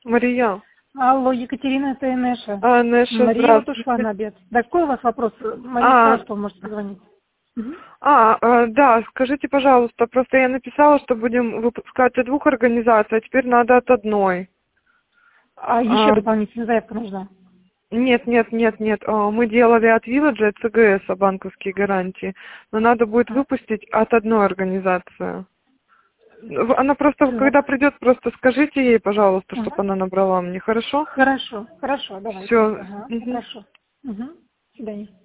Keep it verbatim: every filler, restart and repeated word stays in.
Мария. Алло, Екатерина, это Инеша. А, Инеша, Мария вот ушла на обед. Да какой у вас вопрос? Мария А. сказала, что вы можете позвонить. Угу. А, э, да, скажите, пожалуйста, просто я написала, что будем выпускать от двух организаций, а теперь надо от одной. А еще А, дополнительная заявка нужна? Нет, нет, нет, нет. А, Мы делали от Village, от ЦГС, а банковские гарантии, но надо будет выпустить от одной организации. В- Она просто, Так. когда придет, просто скажите ей, пожалуйста, Ага. чтобы она набрала мне, хорошо? Хорошо, хорошо, давайте. Все. Ага, хорошо. Угу. До свидания.